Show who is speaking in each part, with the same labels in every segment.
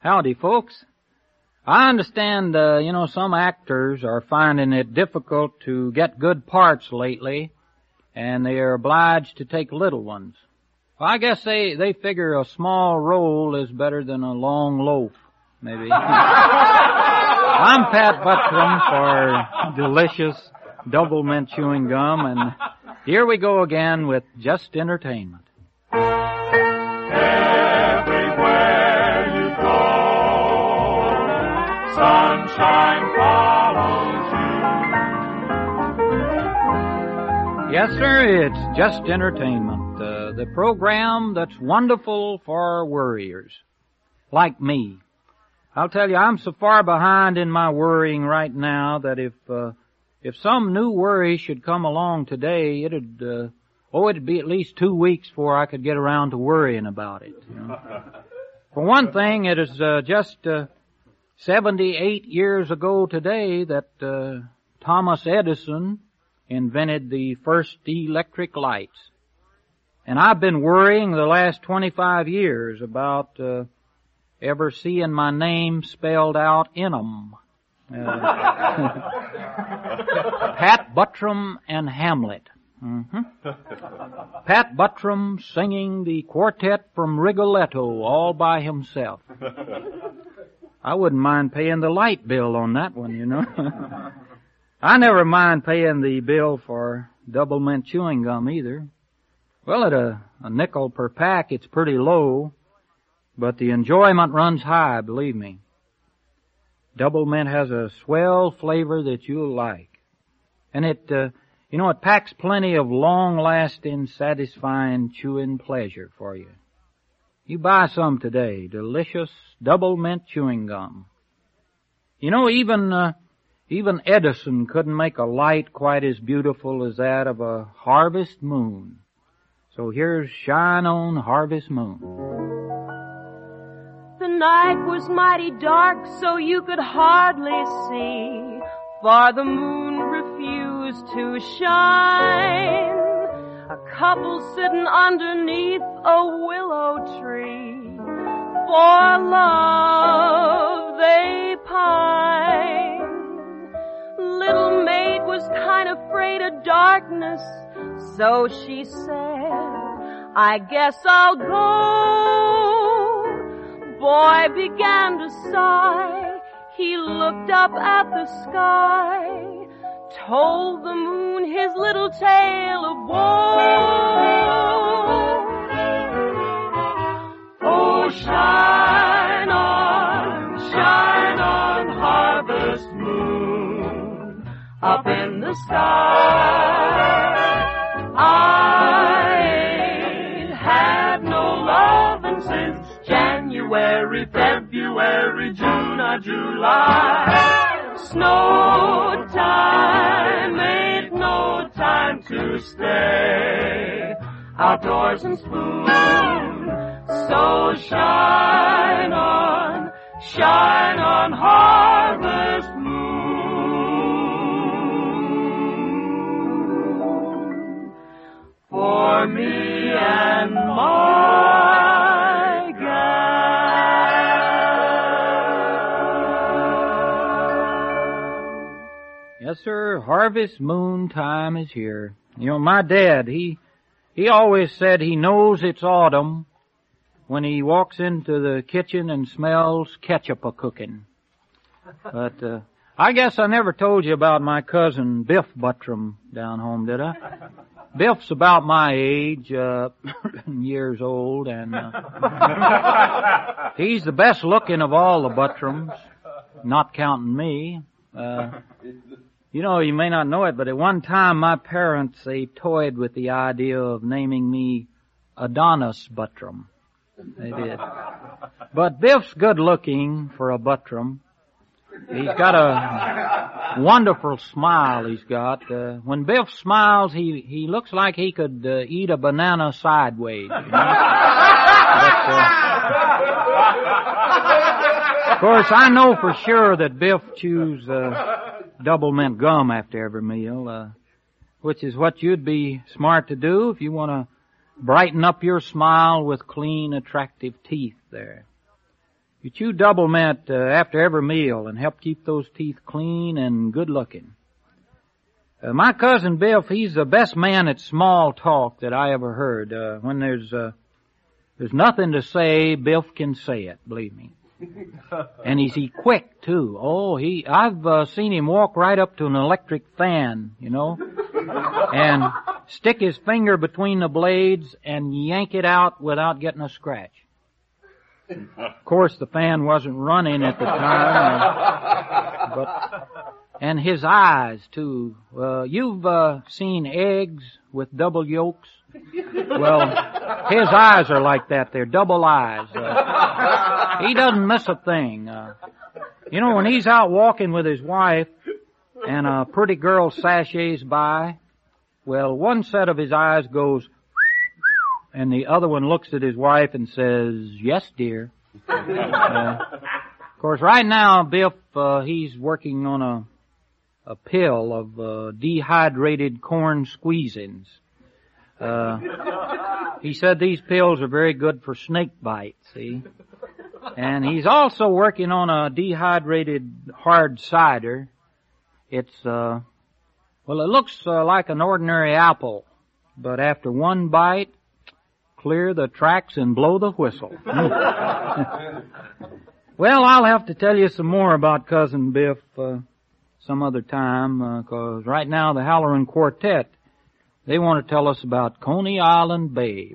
Speaker 1: Howdy, folks. I understand, some actors are finding it difficult to get good parts lately, and they are obliged to take little ones. Well, I guess they figure a small role is better than a long loaf, maybe. I'm Pat Buttram for delicious double mint chewing gum, and here we go again with Just Entertainment.
Speaker 2: Sunshine follows you.
Speaker 1: Yes, sir, it's Just Entertainment, the program that's wonderful for worriers, like me. I'll tell you, I'm so far behind in my worrying right now that if some new worry should come along today, it'd be at least 2 weeks before I could get around to worrying about it. For one thing, it is just 78 years ago today that Thomas Edison invented the first electric lights. And I've been worrying the last 25 years about ever seeing my name spelled out in 'em. Pat Buttram and Hamlet. Pat Buttram singing the quartet from Rigoletto all by himself. I wouldn't mind paying the light bill on that one, I never mind paying the bill for double mint chewing gum either. Well, at a nickel per pack, it's pretty low, but the enjoyment runs high, believe me. Double mint has a swell flavor that you'll like. And it packs plenty of long-lasting, satisfying chewing pleasure for you. You buy some today, delicious double mint chewing gum. Even Edison couldn't make a light quite as beautiful as that of a harvest moon. So here's Shine On Harvest Moon.
Speaker 3: The night was mighty dark, so you could hardly see, for the moon refused to shine. A couple sitting underneath a willow tree, for love they pine. Little maid was kind of afraid of darkness, so she said, I guess I'll go. Boy began to sigh. He looked up at the sky, told the moon his little tale of woe. Oh, shine on, harvest moon, up in the sky. I ain't had no lovin' since January, February, June or July. Snow time ain't no time to stay outdoors and spoon. So shine on, harvest moon, for me and my gal.
Speaker 1: Yes, sir, harvest moon time is here. My dad, he always said he knows it's autumn when he walks into the kitchen and smells ketchup a-cooking. But I guess I never told you about my cousin Biff Buttram down home, did I? Biff's about my age, years old, and he's the best looking of all the Buttrams, not counting me. You may not know it, but at one time my parents, they toyed with the idea of naming me Adonis Buttram. They did. But Biff's good looking for a Buttram. He's got a wonderful smile he's got. When Biff smiles, he looks like he could eat a banana sideways. But, of course, I know for sure that Biff chews double mint gum after every meal, which is what you'd be smart to do if you want to brighten up your smile with clean, attractive teeth there. You chew double mint after every meal and help keep those teeth clean and good looking. My cousin Biff, he's the best man at small talk that I ever heard. When there's nothing to say, Biff can say it, believe me. And he's quick too. Oh, I've seen him walk right up to an electric fan, and stick his finger between the blades and yank it out without getting a scratch. Of course, the fan wasn't running at the time, and his eyes too. You've seen eggs with double yolks? Well, his eyes are like that. They're double eyes. He doesn't miss a thing. When he's out walking with his wife and a pretty girl sashays by, well, one set of his eyes goes, and the other one looks at his wife and says, "Yes, dear." Of course, right now, Biff, he's working on a pill of dehydrated corn squeezins. He said these pills are very good for snake bites, see? And he's also working on a dehydrated hard cider. It's, it looks like an ordinary apple, but after one bite, clear the tracks and blow the whistle. Well, I'll have to tell you some more about Cousin Biff some other time, 'cause right now the Halloran Quartet, they want to tell us about Coney Island Babe.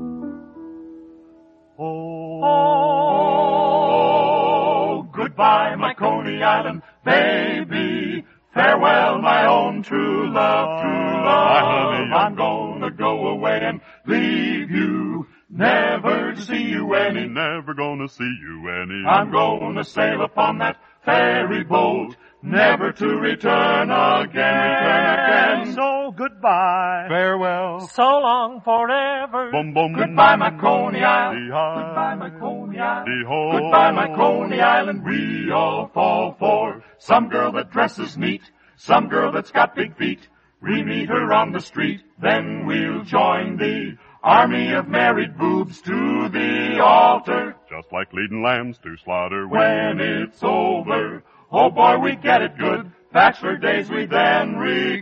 Speaker 2: Oh, goodbye, my Coney Island baby. Farewell, my own true love, true love. I'm gonna go away and leave you, never to see you any.
Speaker 4: Never gonna see you any.
Speaker 2: I'm gonna sail upon that ferry boat, never to return again.
Speaker 4: So goodbye.
Speaker 2: Farewell.
Speaker 4: So long forever.
Speaker 2: Boom, boom. Goodbye, my Coney Island. Goodbye, my Coney Island. Goodbye, my Coney Island. We all fall for some girl that dresses neat, some girl that's got big feet. We meet her on the street, then we'll join the army of married boobs to the altar.
Speaker 4: Just like leading lambs to slaughter.
Speaker 2: When it's over, oh boy, we get it good. Bachelor days we then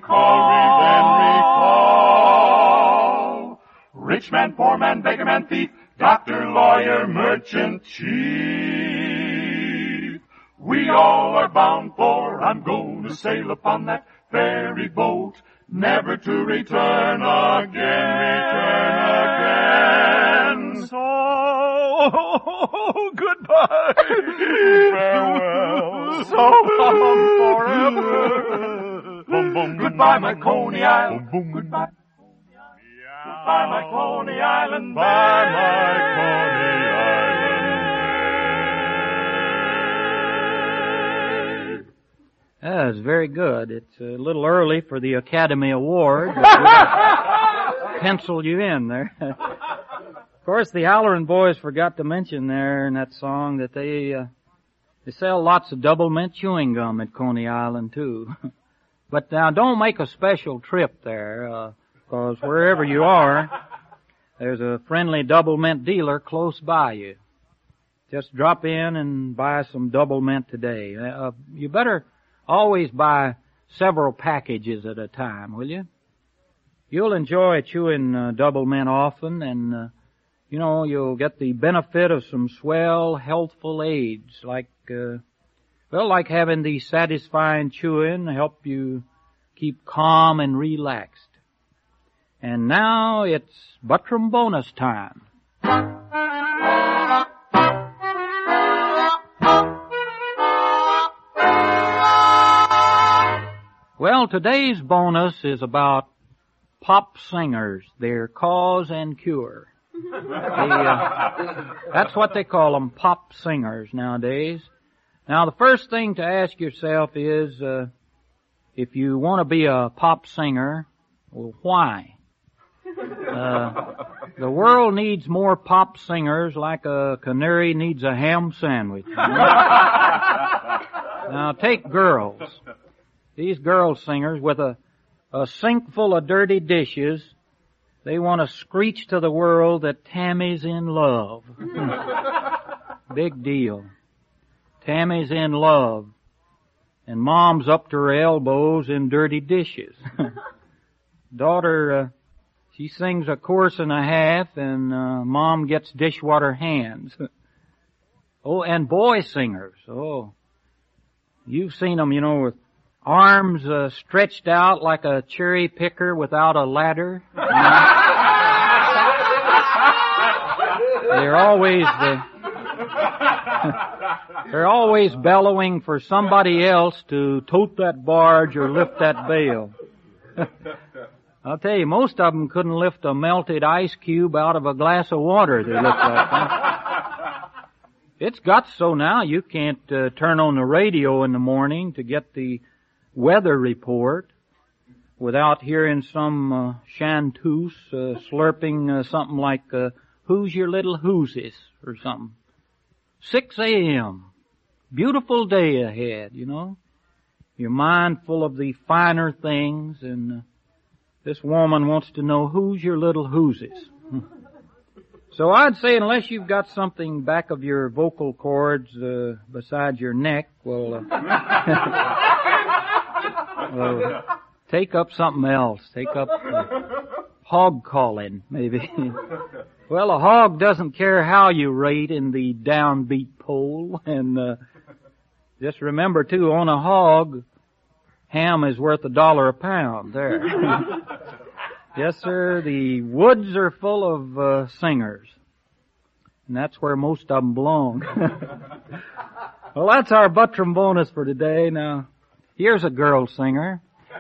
Speaker 2: recall. Rich man, poor man, beggar man, thief, doctor, lawyer, merchant, chief. We all are bound for, I'm going to sail upon that ferry boat, never to return again.
Speaker 4: So, goodbye. Farewell.
Speaker 2: So long forever.
Speaker 4: Boom, boom.
Speaker 2: Goodbye, my Coney Island.
Speaker 4: Boom, boom.
Speaker 2: Goodbye. Goodbye, my Coney Island.
Speaker 4: Bye, my Coney Island.
Speaker 1: That's very good. It's a little early for the Academy Award, but we'll pencil you in there. Of course, the Halloran Boys forgot to mention there in that song that they sell lots of double mint chewing gum at Coney Island too. But now don't make a special trip there, 'cause wherever you are, there's a friendly double mint dealer close by you. Just drop in and buy some double mint today. You better always buy several packages at a time, will you? You'll enjoy chewing double mint often, and you'll get the benefit of some swell, healthful aids, like having the satisfying chewing help you keep calm and relaxed. And now it's Buttram bonus time. Well, today's bonus is about pop singers, their cause and cure. That's what they call them, pop singers nowadays. Now, the first thing to ask yourself is, if you want to be a pop singer, well, why? The world needs more pop singers like a canary needs a ham sandwich. Now, take girls. These girl singers with a sink full of dirty dishes, they want to screech to the world that Tammy's in love. Big deal. Tammy's in love, and Mom's up to her elbows in dirty dishes. Daughter, she sings a chorus and a half, and Mom gets dishwater hands. Oh, and boy singers. Oh, you've seen them, with arms stretched out like a cherry picker without a ladder. They're always bellowing for somebody else to tote that barge or lift that bale. I'll tell you, most of them couldn't lift a melted ice cube out of a glass of water. They look like that. It's got so now you can't turn on the radio in the morning to get the weather report without hearing some chanteuse slurping something like "Who's your little whoosies?" or something. 6 a.m. Beautiful day ahead, Your mind full of the finer things, and this woman wants to know who's your little whoosies. So I'd say unless you've got something back of your vocal cords beside your neck, well, take up something else. Take up hog calling, maybe. Well, a hog doesn't care how you rate in the downbeat poll, and just remember too, on a hog, ham is worth $1 a pound. There. Yes, sir. The woods are full of singers, and that's where most of them belong. Well, that's our Buttram bonus for today. Now, here's a girl singer.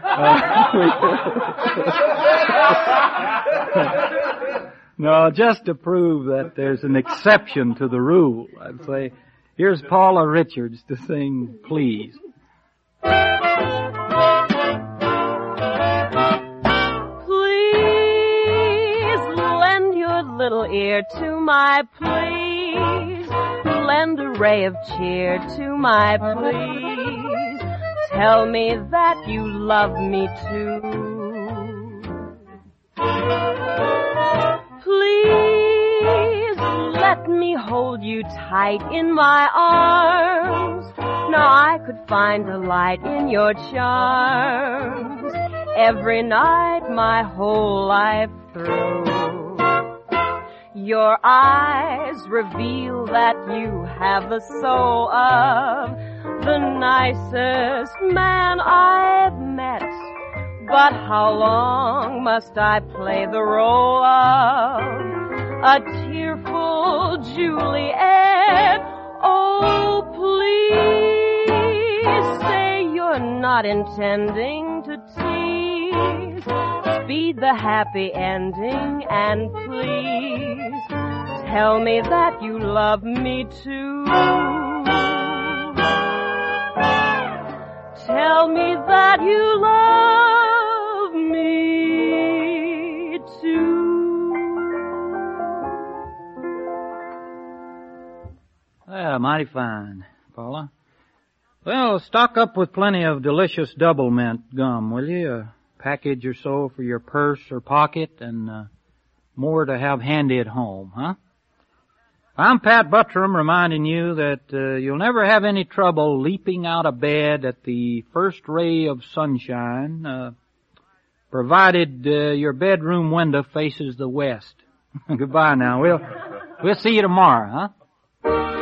Speaker 1: No, just to prove that there's an exception to the rule, I'd say, here's Paula Richards to sing Please.
Speaker 3: Please lend your little ear to my please. Lend a ray of cheer to my please. Tell me that you love me too. Please let me hold you tight in my arms. Now I could find delight in your charms every night my whole life through. Your eyes reveal that you have the soul of the nicest man I've met. But how long must I play the role of a tearful Juliet? Oh, please say you're not intending to tease. Speed the happy ending and please tell me that you love me too. Tell me that you love me too.
Speaker 1: Well, mighty fine, Paula. Well, stock up with plenty of delicious double mint gum, will you? A package or so for your purse or pocket, and more to have handy at home, huh? I'm Pat Buttram reminding you that you'll never have any trouble leaping out of bed at the first ray of sunshine, provided your bedroom window faces the west. Goodbye now. We'll see you tomorrow, huh?